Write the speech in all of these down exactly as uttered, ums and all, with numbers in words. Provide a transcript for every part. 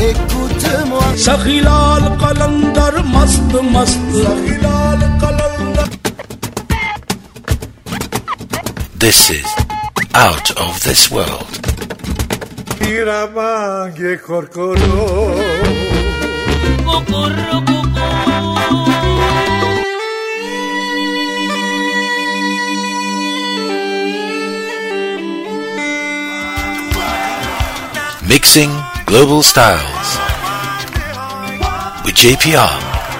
écoute-moi. Sakhilal Qalandar mast mast. Sakhilal Qalandar. This is Out of This World. Iramange korkoro. Kokoro koko. Mixing Global Styles with J P R.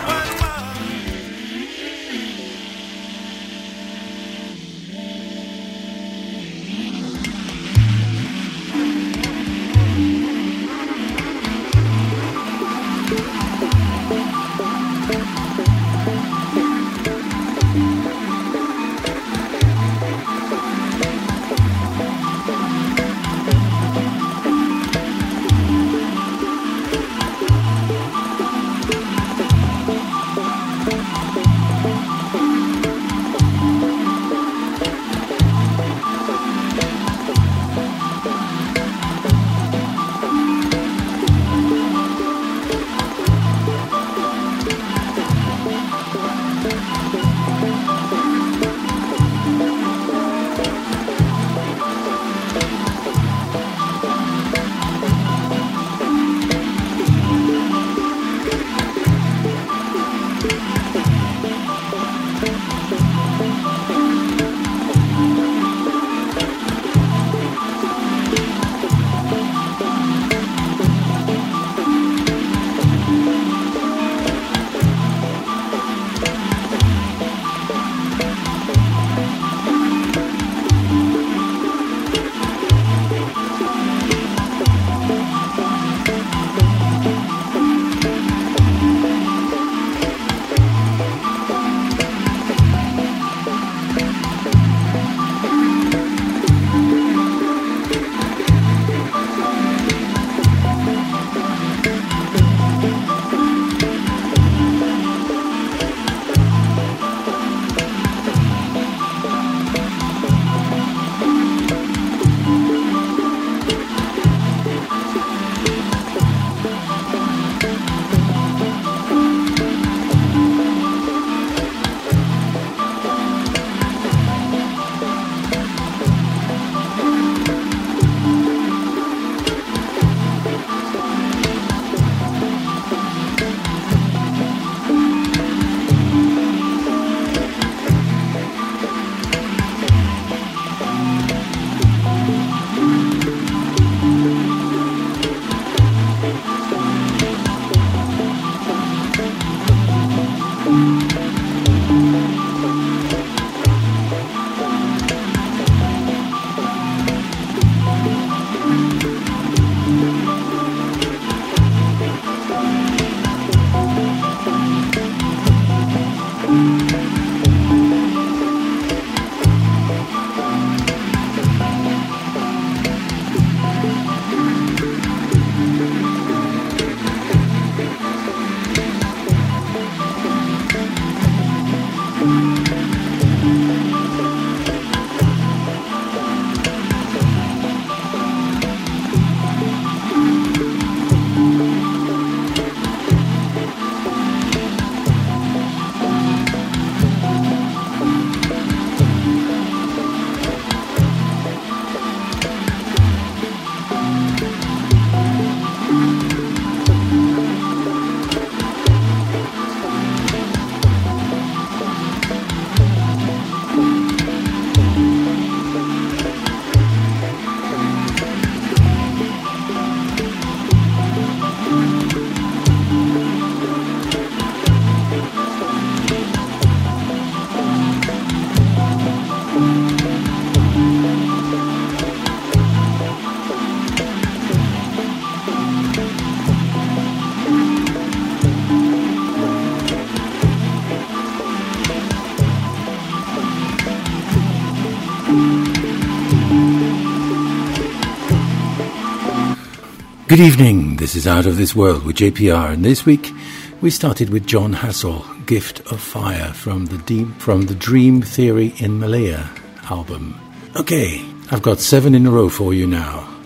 Good evening, this is Out of This World with J P R, and this week we started with Jon Hassell, Gift of Fire, from the, deep, from the Dream Theory in Malaya album. Okay, I've got seven in a row for you now.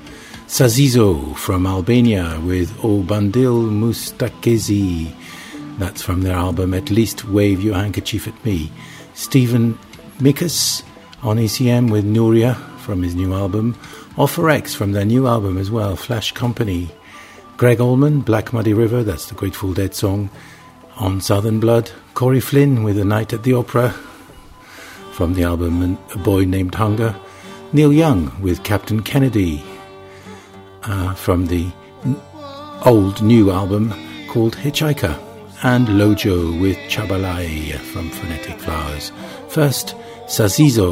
Sazizo from Albania with O Bandil Mustakezi. That's from their album At Least Wave Your Handkerchief at Me. Stephen Mikas on E C M with Nuria from his new album. Offer X from their new album as well, Flash Company. Greg Allman, Black Muddy River, that's the Grateful Dead song, on Southern Blood. Corey Flynn with A Night at the Opera from the album A Boy Named Hunger. Neil Young with Captain Kennedy uh, from the old new album called Hitchhiker. And Lojo with Chabalai from Phonetic Flowers. First, Sazizo.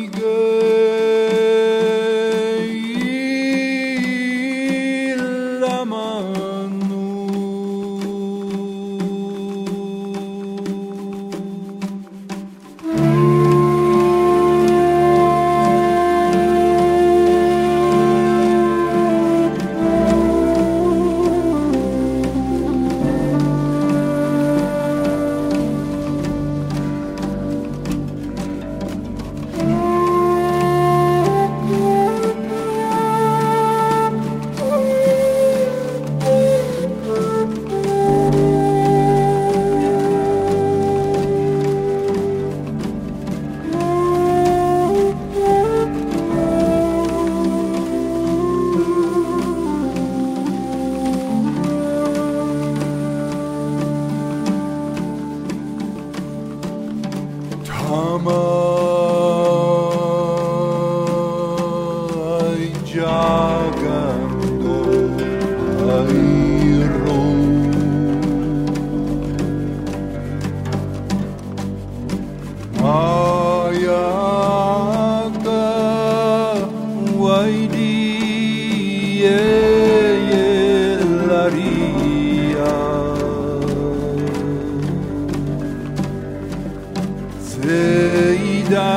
Illa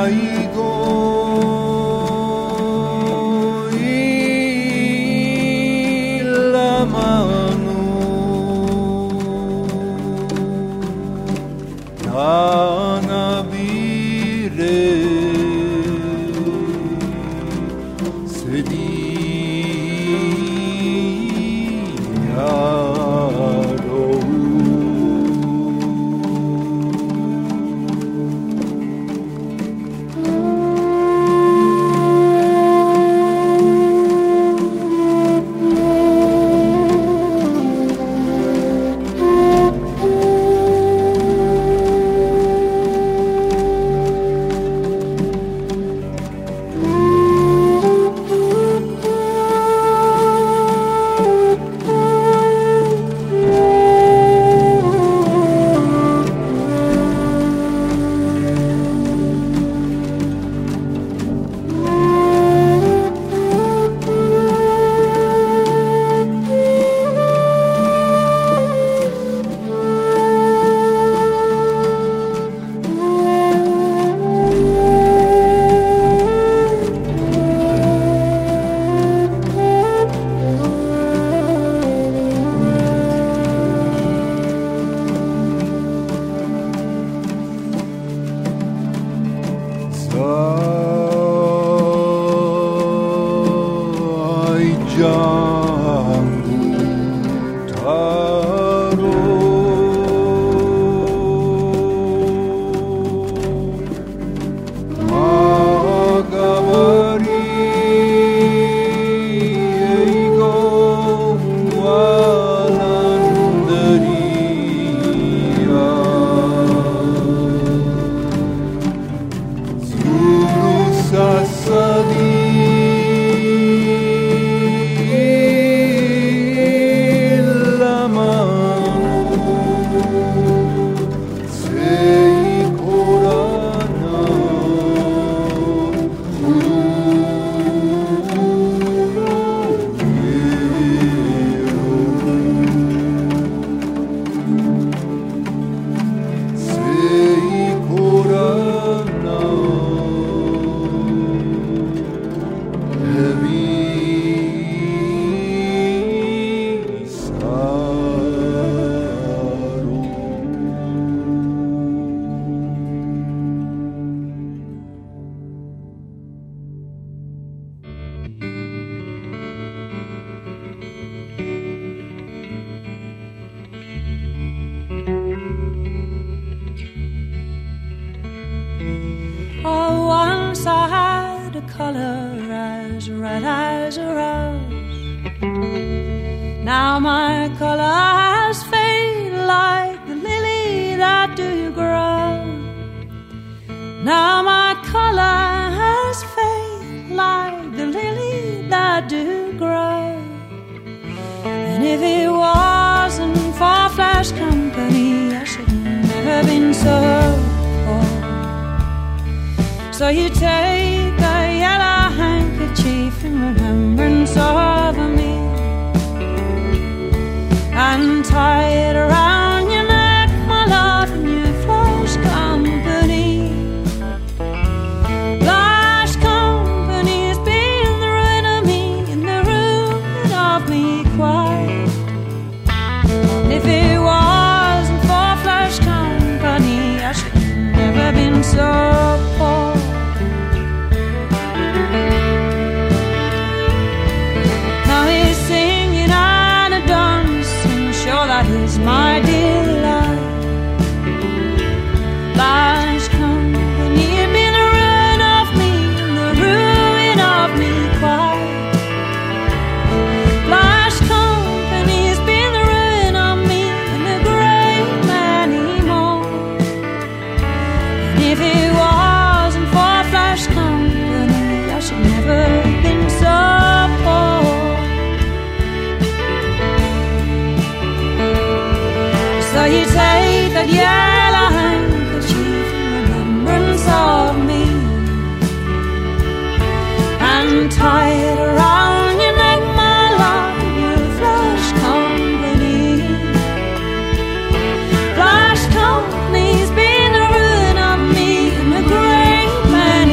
Flash company's been the ruin of me and a great man.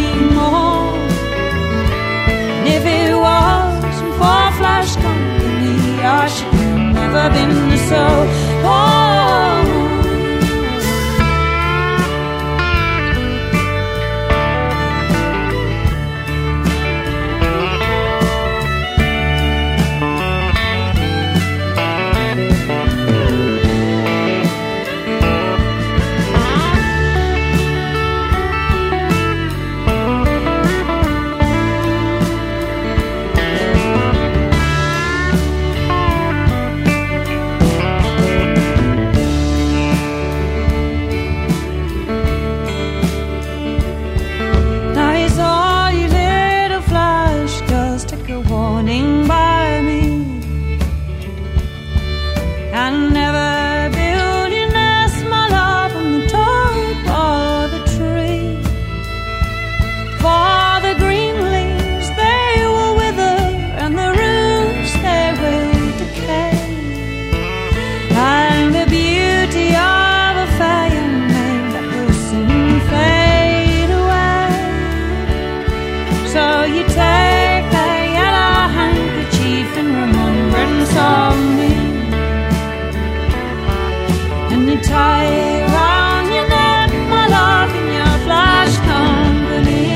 and you tie around your neck, my love, in your flash company.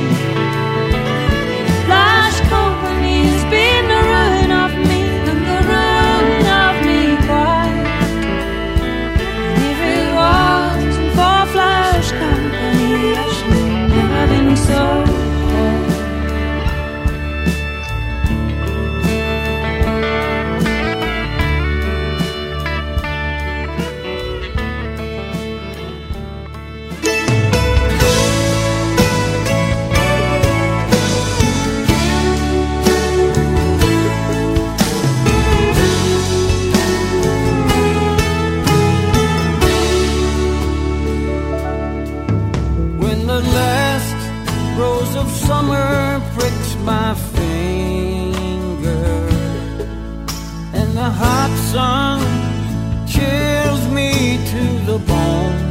Flash company's been the ruin of me and the ruin of me quite. And if it wasn't for Flash company, I should never have been so cold. Summer pricks my finger, and the hot sun chills me to the bone.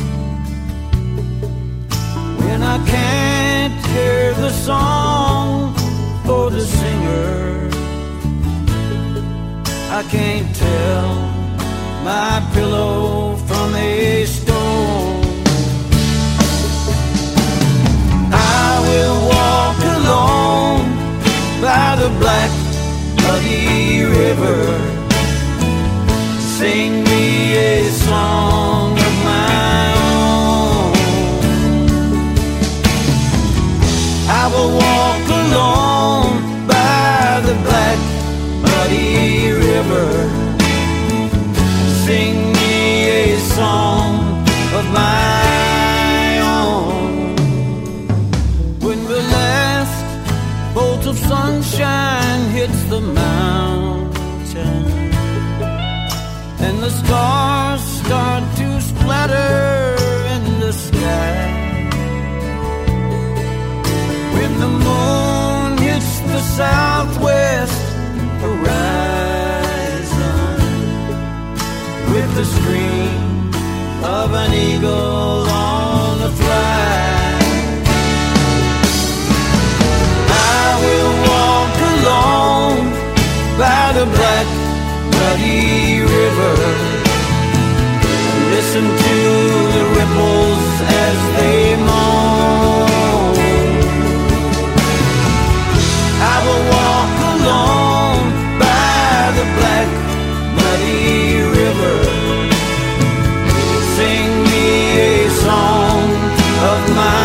When I can't hear the song or the singer, I can't tell my pillow from a stone. I will walk alone by the black muddy river, sing me a song of my own. I will walk alone by the black muddy river, sing me a song of my bolt of sunshine hits the mountain, and the stars start to splatter in the sky. When the moon hits the southwest horizon with the scream of an eagle on the fly, will walk alone by the black muddy river, listen to the ripples as they moan. I will walk alone by the black muddy river, sing me a song of my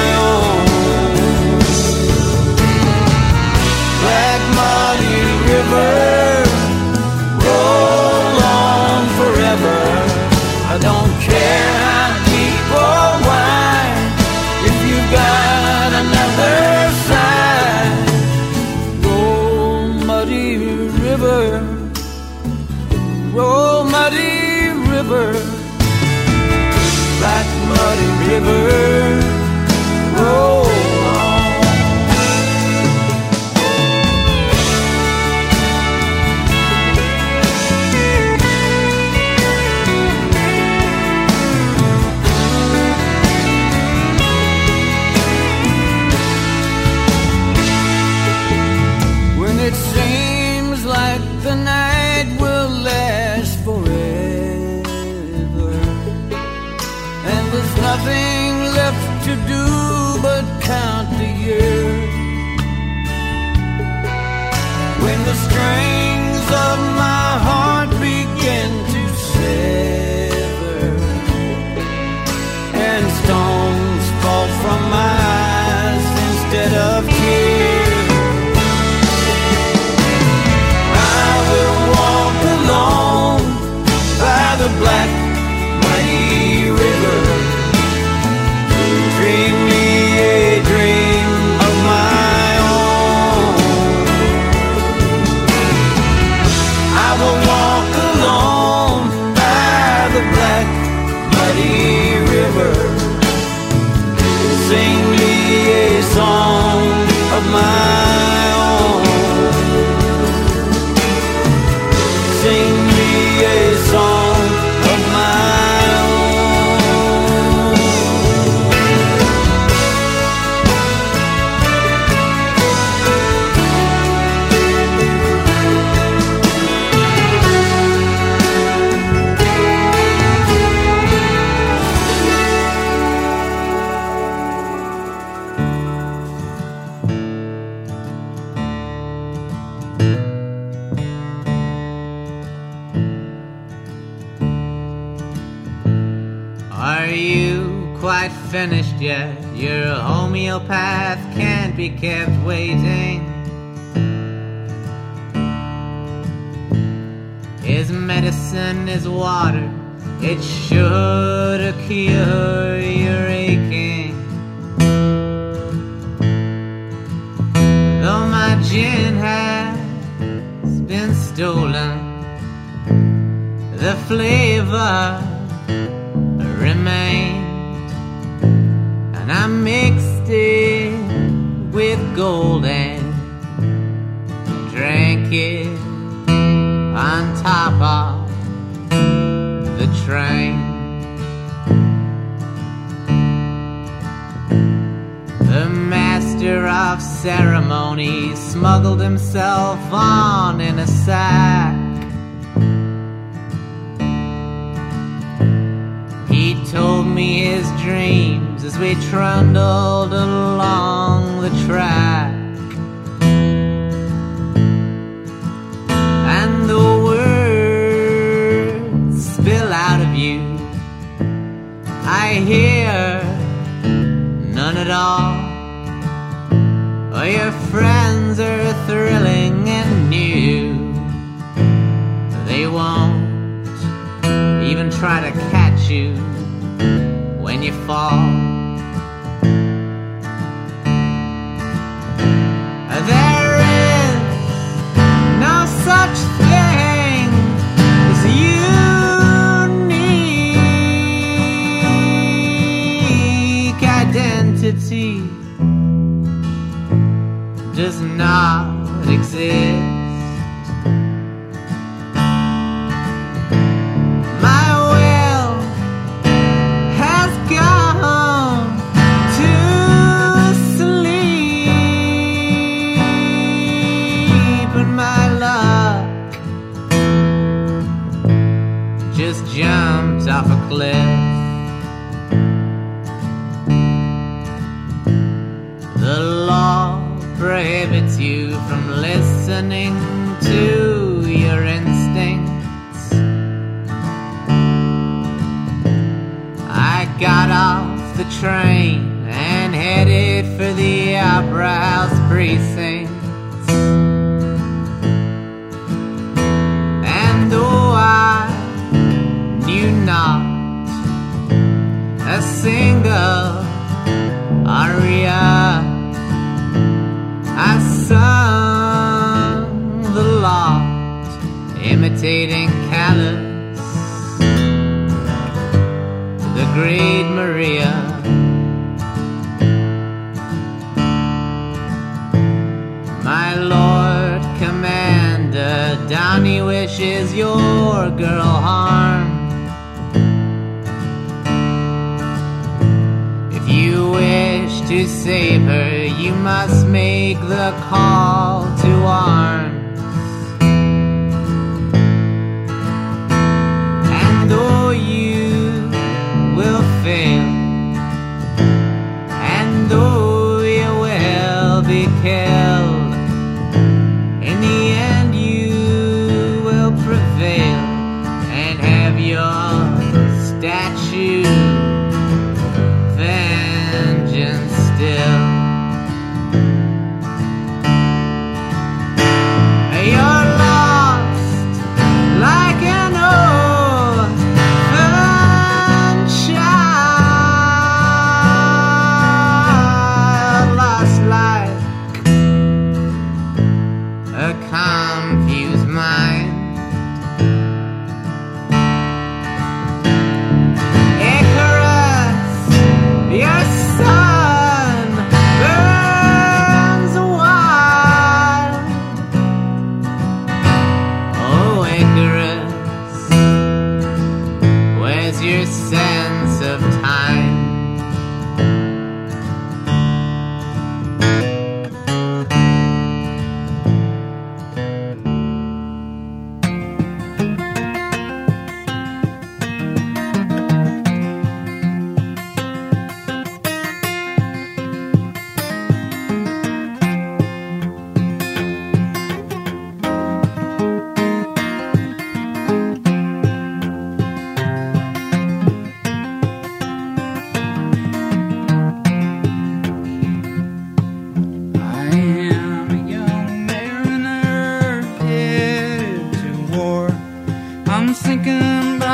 roll on forever. I don't care how deep or wide, if you've got another side. Roll, muddy river, roll, muddy river, black muddy river, roll. It seems like the night will last forever, and there's nothing left to do but count the years. When the strings of my heart begin to sever, and stones fall from my eyes instead of tears, alone by the black muddy river, dream me Are you quite finished yet? Your homeopath can't be kept waiting. His medicine is water, it should cure your aching. Though my gin has been stolen, the flavor remained, and I mixed it with gold and drank it on top of the train. The master of ceremonies smuggled himself on in a sack. He told me his dreams as we trundled along the track. And the words spill out of you, I hear none at all. Oh, your friends are thrilling and new, they won't even try to catch you when you fall. There is no such thing as unique identity. Does not exist. My will has gone to sleep, and my luck just jumped off a cliff. The law prohibits you from listening to your instincts. I got off the train and headed for the Opera House precincts. And though I knew not a single aria, I sung the lot, imitating Callas, the great Maria. My Lord Commander, Donnie wishes your girl harm. If you wish to save her, you must make the call to arms. And though you will fail, and though you will be killed, in the end you will prevail and have your statue vengeance still.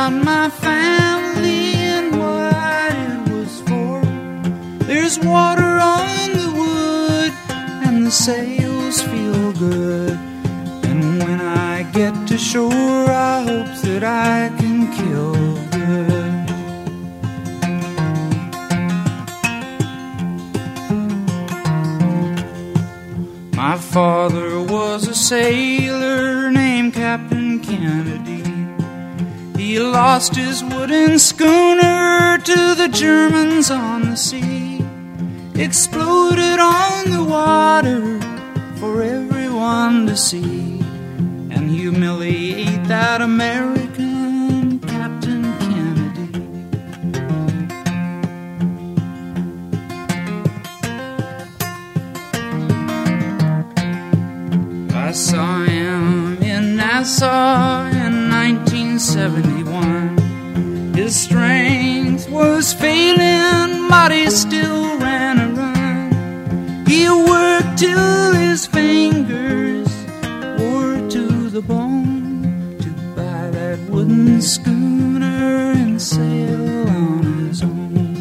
about my family and what it was for. There's water on the wood and the sails feel good. And when I get to shore, I hope that I can kill good. My father was a sailor named Captain Kennedy. He lost his wooden schooner to the Germans on the sea. Exploded on the water for everyone to see, and humiliate that American Captain Kennedy. I saw him in Nassau in nineteen seventy-one. His strength was failing, but he still ran a run. He worked till his fingers wore to the bone to buy that wooden schooner and sail on his own.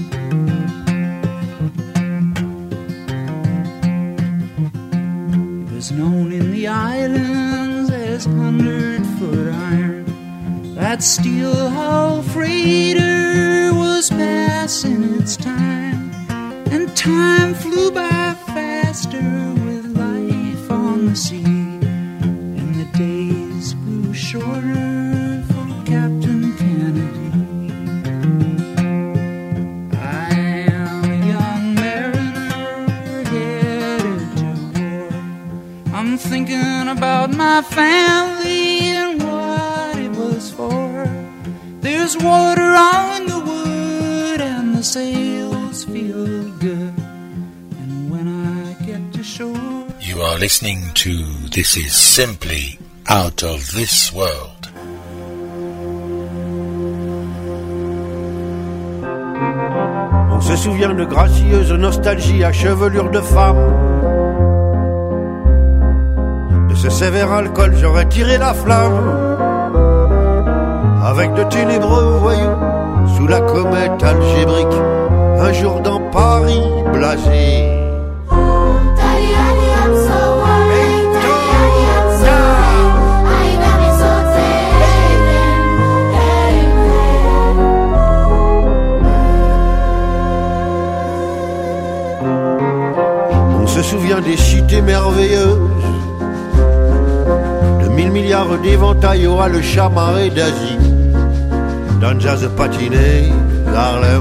He was known in the islands as Hundred Foot Iron. That steel hull freighter was passing its time, and time flew by faster with life on the sea, and the days grew shorter for Captain Kennedy. I am a young mariner headed to war. I'm thinking about my family and what it was for. There's water on the wood and the sails feel good. And when I get to shore, You are listening to This Is Simply Out of This World. On se souvient de gracieuses nostalgies à chevelure de femme. De ce sévère alcool j'aurais tiré la flamme. Avec de ténébreux voyous sous la comète algébrique, un jour dans Paris blasé. On se souvient des cités merveilleuses, de mille milliards d'éventails au le chamarré d'Asie, d'un jazz patiné d'Harlem.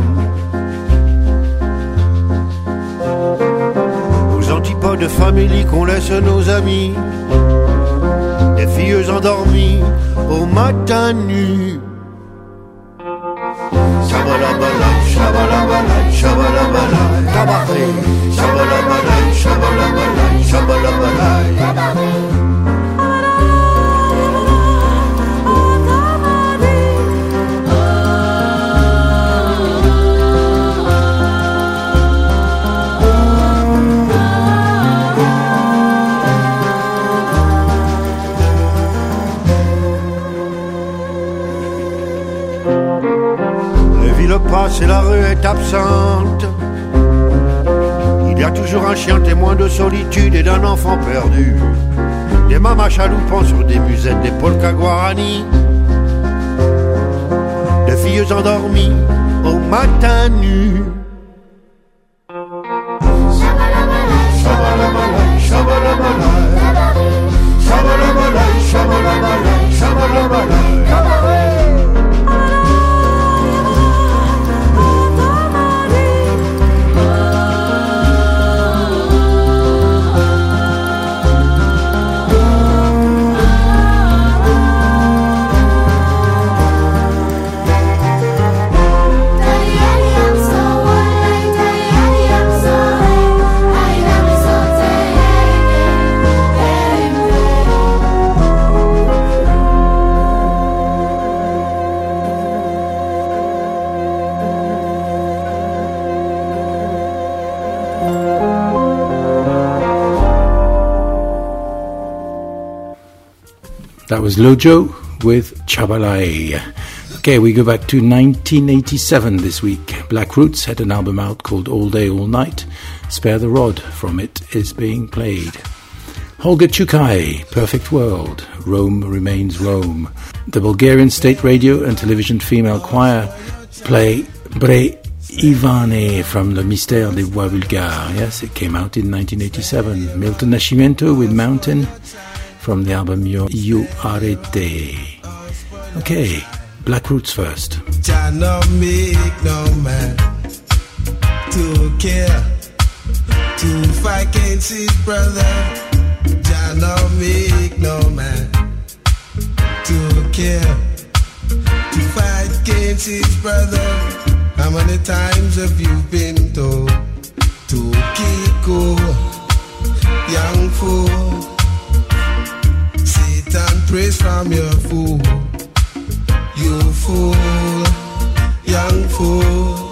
Aux antipodes de famille qu'on laisse nos amis, des filles endormies au matin nu. Shabalabalai, shabalabalai, shabalabalai, tabaré. Shabalabalai, shabalabalai, shabalabalai, tabaré. Le passe et la rue est absente. Il y a toujours un chien témoin de solitude et d'un enfant perdu. Des mamas chaloupant sur des musettes, des polkas guarani. Des filles endormies au matin nu. Shabalabalai, shabalabalai, shabalabalai, shabalabalai, shabalabalai, shabalabalai. That was Lojo with Chabalai. Okay, we go back to nineteen eighty-seven this week. Black Roots had an album out called All Day, All Night. Spare the Rod from it is being played. Holger Chukai, Perfect World, Rome Remains Rome. The Bulgarian State Radio and Television Female Choir play Bre Ivane from Le Mystère des Voix Vulgaires. Yes, it came out in nineteen eighty-seven. Milton Nascimento with Mountain from the album Io, Io Arete. Okay, Black Roots first. Jah no make no man to care, to fight against his brother. Jah no make no man to care, to fight against his brother. How many times have you been told to keep cool, young fool? Satan praise from your fool. You fool, young fool.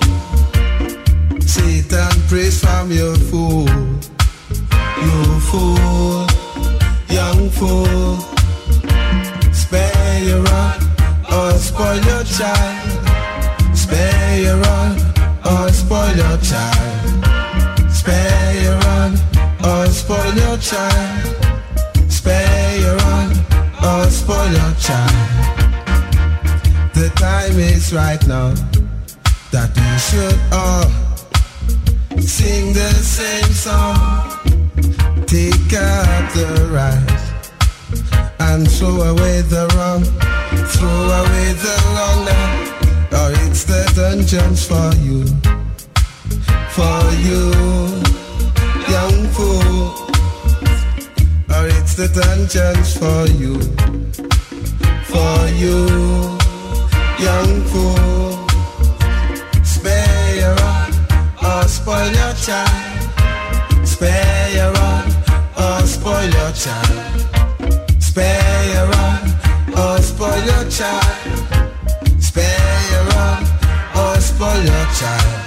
Satan praise from your fool. You fool, young fool. Spare your rod or spoil your child. Spare your rod or spoil your child. Spare your rod or spoil your child. Spare your rod or spoil your child. The time is right now that we should all sing the same song. Take up the right and throw away the wrong. Throw away the wrong now, or it's the dungeons for you. For you, young fool. Or it's the dungeons for you. For you, young fool. Spare your rod or spoil your child. Spare your rod or spoil your child. Spare your rod or spoil your child. Spare your rod or spoil your child.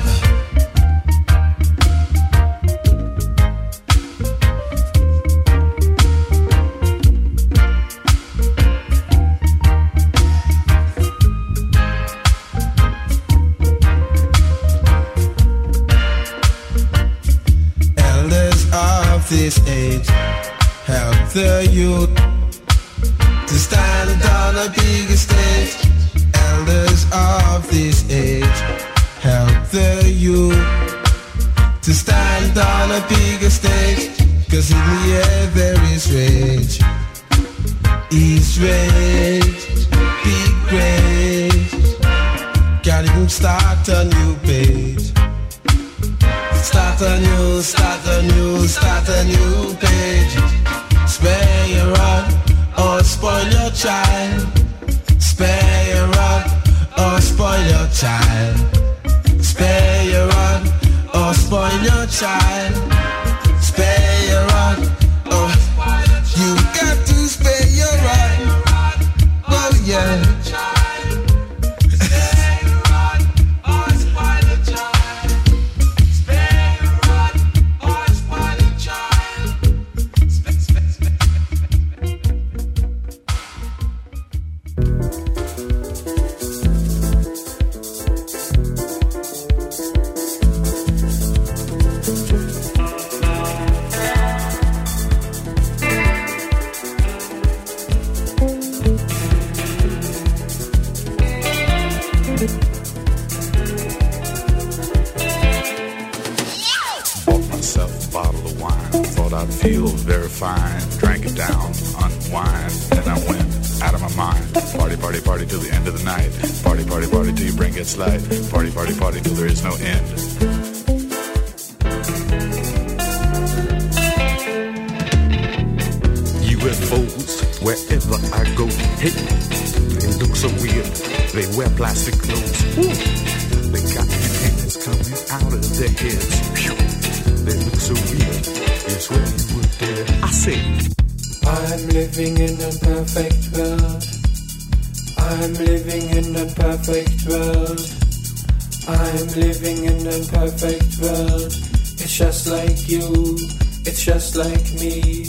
This age, help the youth to stand on a bigger stage. Elders of this age, help the youth to stand on a bigger stage. Cause in the air there is rage, is rage, big rage. Can't even start a new page. Start a new, start a new, start a new page. Spare your rod or spoil your child. Spare your rod or spoil your child. Spare your rod or spoil your child. Spare your rod or you got to spare your rod. Oh yeah. Light. Party, party, party till there is no end. U F Os, wherever I go, hey, they look so weird. They wear plastic clothes. Woo. They got antennas coming out of their heads. Whew. They look so weird. It's where you were there. I say, I'm living in a perfect world. I'm living in a perfect world. I'm living in a perfect world. It's just like you, it's just like me.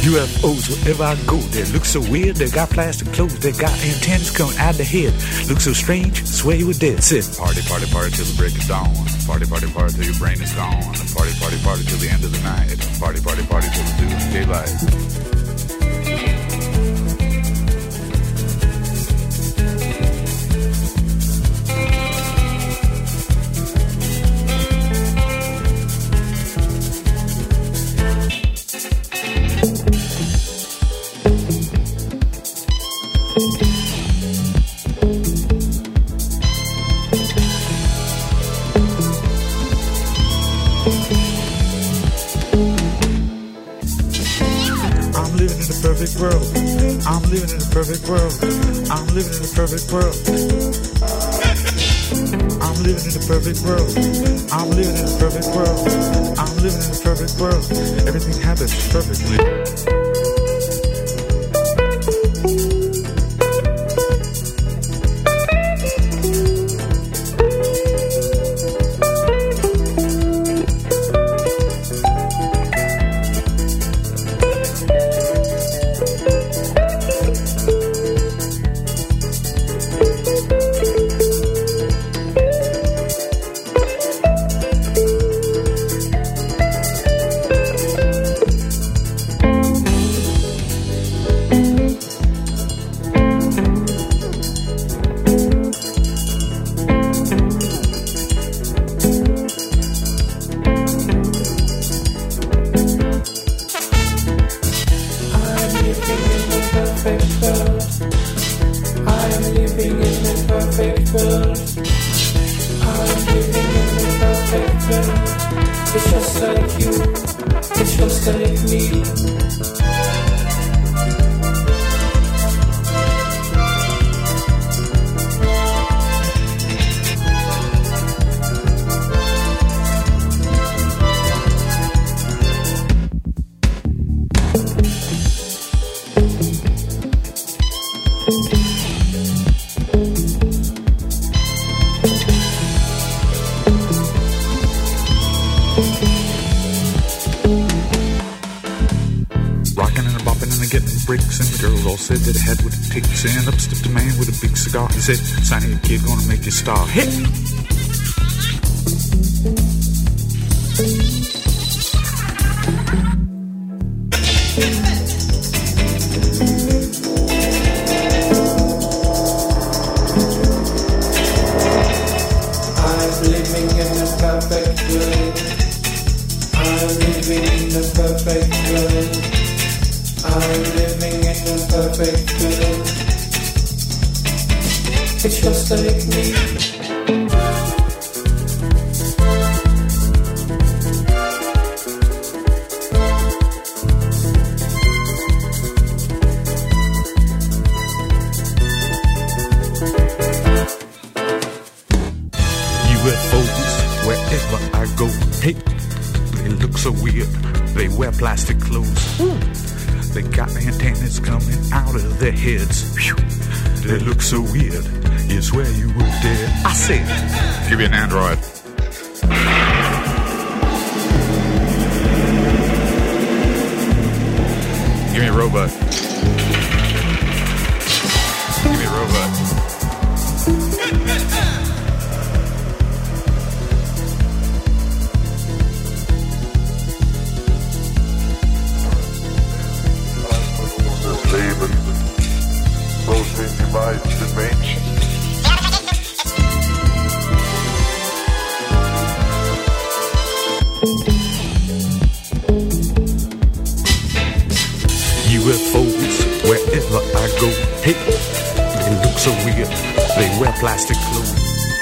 U F Os, wherever I go, they look so weird. They got plastic clothes, they got antennas coming out the head. Look so strange, swear you were dead. Sit. Party, party, party till the break of dawn. Party, party, party till your brain is gone. Party, party, party till the end of the night. Party, party, party till the doomsday light. Perfect world. I'm living in a perfect world. I'm living in a perfect world. I'm living in a perfect world. I'm living in a perfect world. I'm living in a perfect world. Everything happens perfectly. Said that it had what it takes, and up stepped a man with a big cigar. He said, "Sonny, kid, gonna make you a star." Hit. I'm living in a perfect world. I'm living in a perfect world. I'm living in a perfect world. It's just like me. U F Os, wherever I go, hey, they look so weird. They wear plastic clothes. Ooh. They got antennas coming out of their heads. Whew. They look so weird. You swear you were dead. I said, give me an Android. Give me a robot. Give me a robot. U F Os, wherever I go, hey, they look so weird. They wear plastic clothes.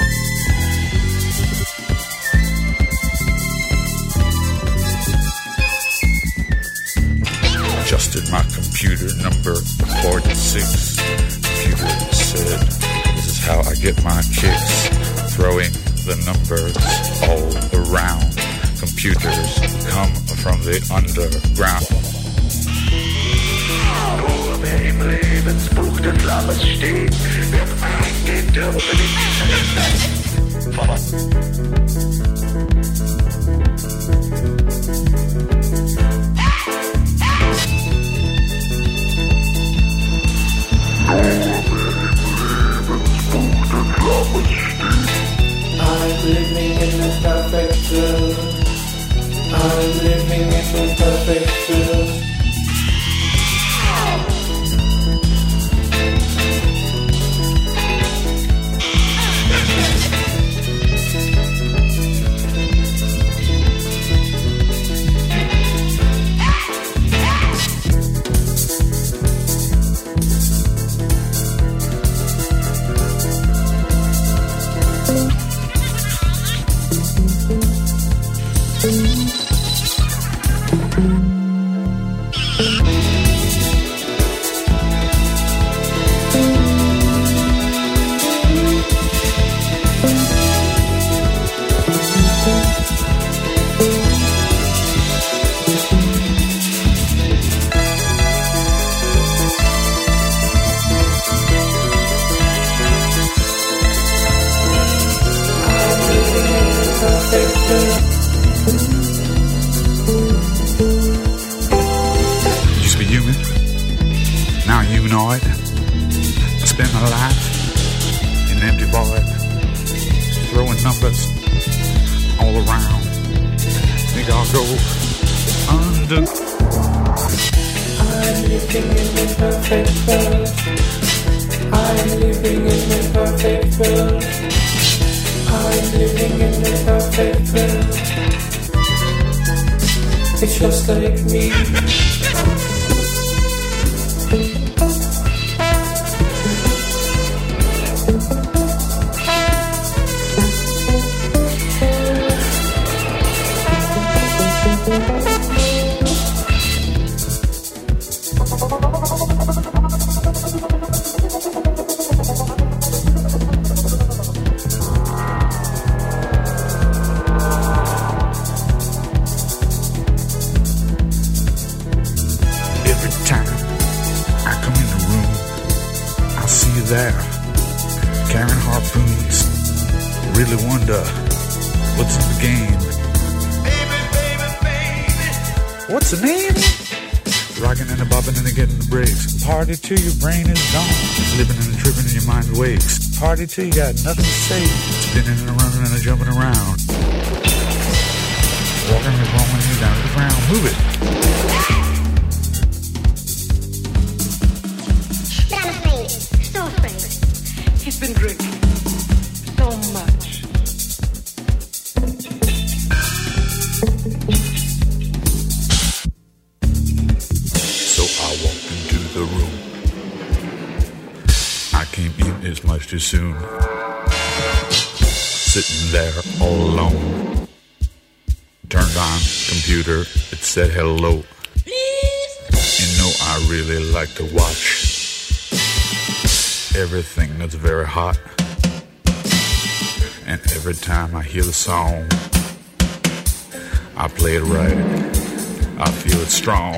Adjusted my computer number forty-six. Computer said, "This is how I get my kicks." Throwing the numbers all around. Computers come from the underground. Nur wer im Lebensbuch des Lammes steht, wird eingehen dürfen in I'm living in a perfect world. I'm living in a perfect world. Used to be human, now humanoid. I spend my life in an empty void, throwing numbers all around. Think I'll go under. I'm living in a perfect world. I'm living in a perfect world. I'm living in a perfect world. It's just like me. There, carrying harpoons. Really wonder what's in the game. Baby, baby, baby. What's the name? Rocking and a bobbing and a getting the breaks. Party till your brain is gone. Living and a tripping and your mind wakes. Party till you got nothing to say. Spinning and a running and a jumping around. Walking and rolling you down to the ground. Move it. He's been drinking so much. So I walked into the room. I came in as much too soon. Sitting there all alone. Turned on computer. It said hello. You know I really like to watch everything that's very hot. And every time I hear the song, I play it right. I feel it strong.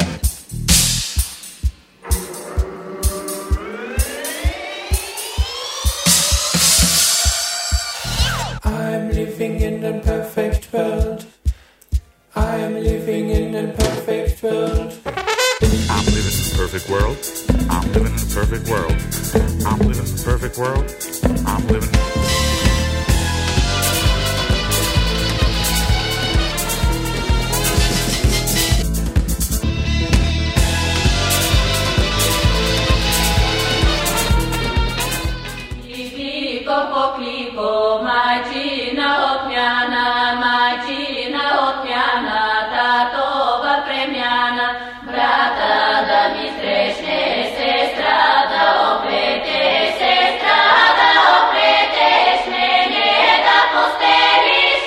I'm living in a perfect world. I'm living in a perfect world. I'm living in a perfect world. I'm living in a perfect world. I'm living in a perfect world. I'm living in Kliko, majčina otmjana, majčina otmjana, tatova premjana, brata da mi srećne, sestra da opleteš, sestra da opleteš, mene da posteriš.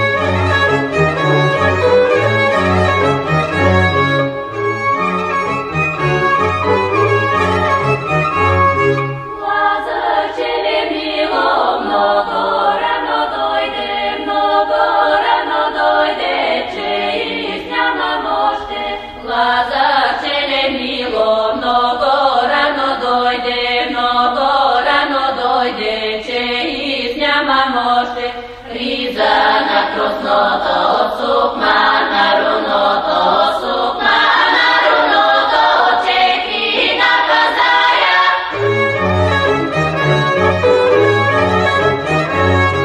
Lazar će le milo, mnogo rano dojde, mnogo rano dojde, će iz njama možete. Lazar će le milo, mnogo rano dojde, mnogo rano dojde, će iz njama možete. Rizana kroz noto, sukmana runoto, sukmana runoto, čeki na kazaja.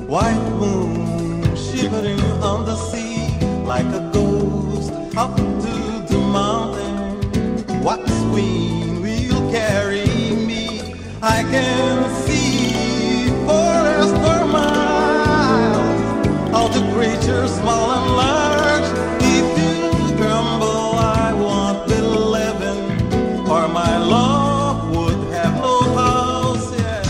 white moon shivering on the sea, like a ghost up to the mountain. What wind will carry me? I can see forest for miles, all the creatures small and large. If you grumble, I won't be living, for my love would have no house. Yeah.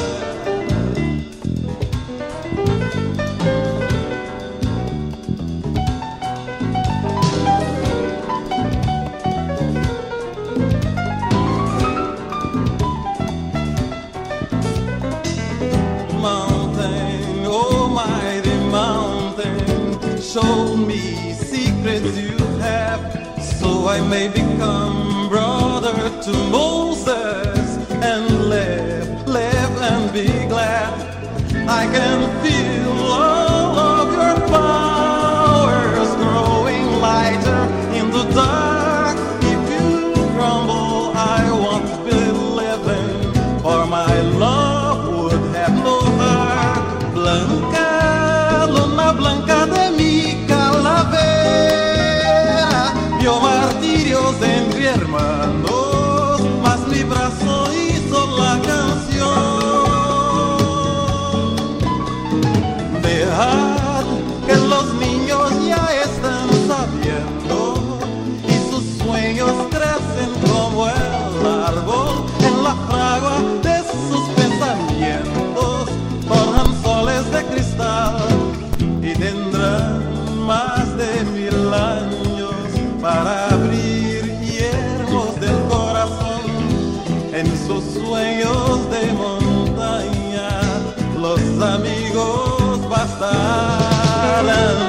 Mountain, oh mighty mountain, show me secrets you have, so I may become brother to Moses and live, live and be glad. I can feel all of your powers growing lighter in the dark. If you grumble, I won't be living, for my love would have no heart. Blanca, luna blanca de mi calavera, vio martirios entre hermanos, mas mi brazo hizo la canción. Dejad que los niños ya están sabiendo, y sus sueños crecen como el árbol en la fragua de sus pensamientos. Forjan soles de cristal y tendrán más de mil años para abrir hierros del corazón. En sus sueños de montaña los amigos bastarán.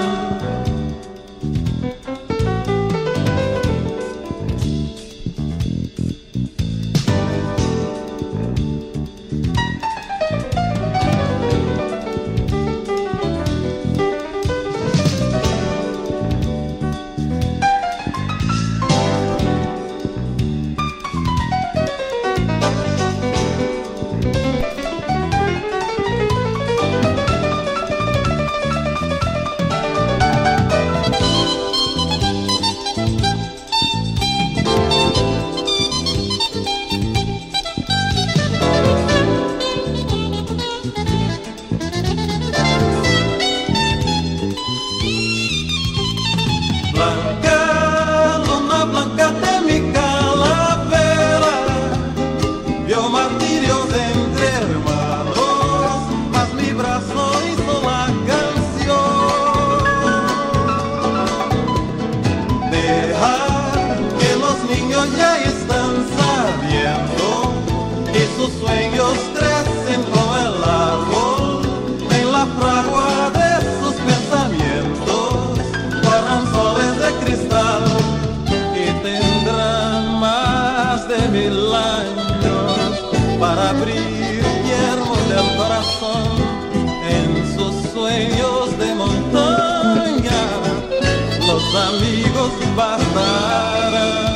Amigos bastarán.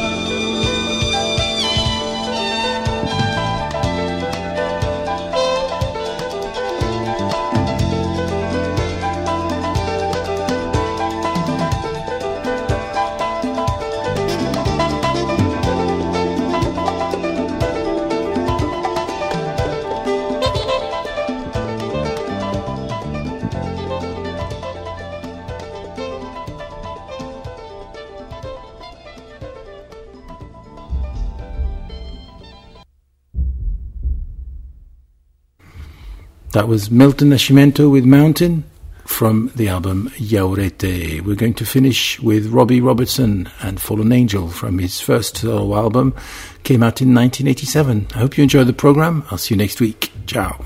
That was Milton Nascimento with Mountain from the album Yaurete. We're going to finish with Robbie Robertson and Fallen Angel from his first solo album. Came out in nineteen eighty-seven. I hope you enjoy the program. I'll see you next week. Ciao.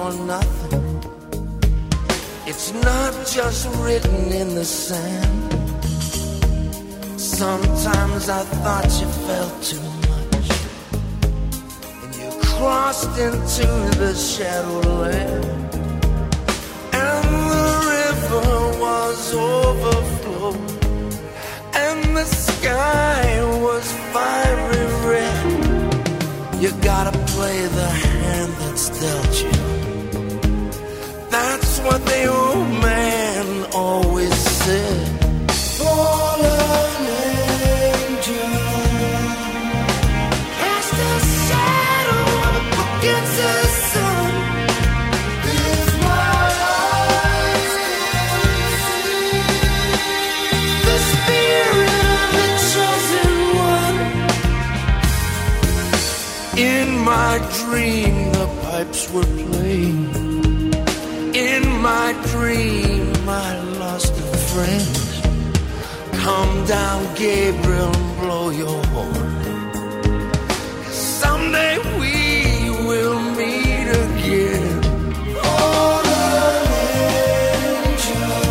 for nothing. It's not just written in the sand. Sometimes I thought you felt too much, and you crossed into the shadowland, and the river was overflow, and the sky was fiery red. You gotta play the hand that's dealt you. That's what the old man always said. Fallen angel, cast a shadow up against the sun. If my eyes can see the spirit of the chosen one. In my dream the pipes were playing. In my dream I lost a friend. Come down, Gabriel, and blow your horn. 'Cause someday we will meet again. Oh, angel,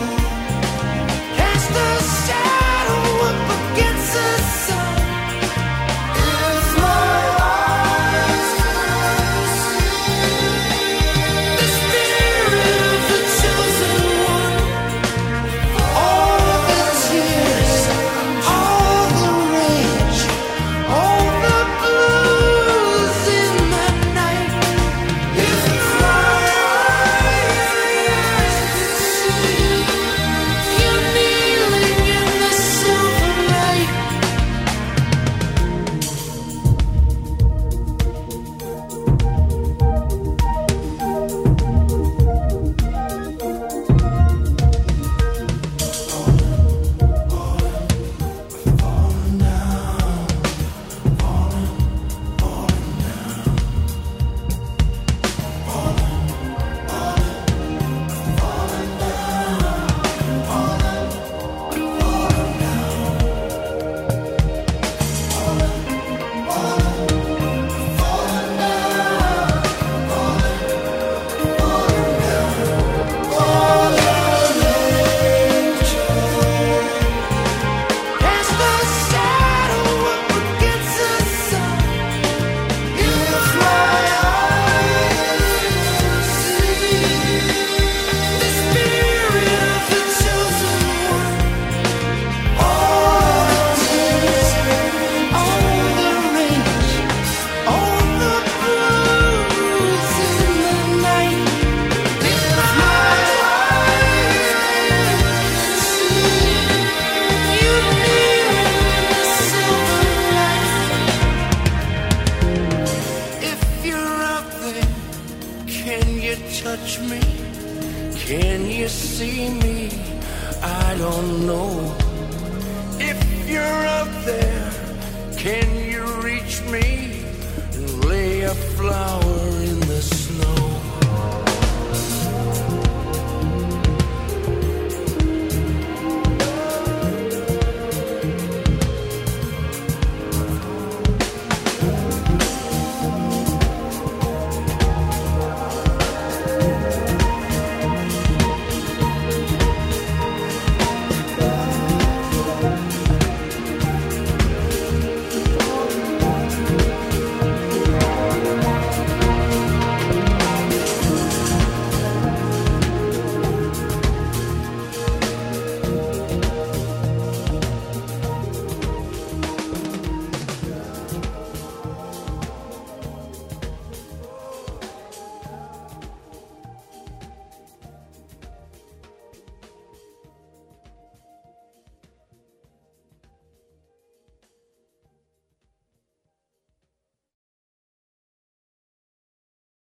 cast a shadow up against the sun. If my eyes can see the spirit of the chosen one, all the tears, all the rage, all the blues in the night. If my eyes can see you kneeling in the silver light. Cast a shadow up against the sun. If my eyes can see the spirit of the chosen one, all the tears, all the rage, all the blues in the night. If my eyes can see you kneeling in the silver light. If you're out there, can you touch me? Can you see me? I don't know. If you're out there, can you reach me and lay a flower in the sun?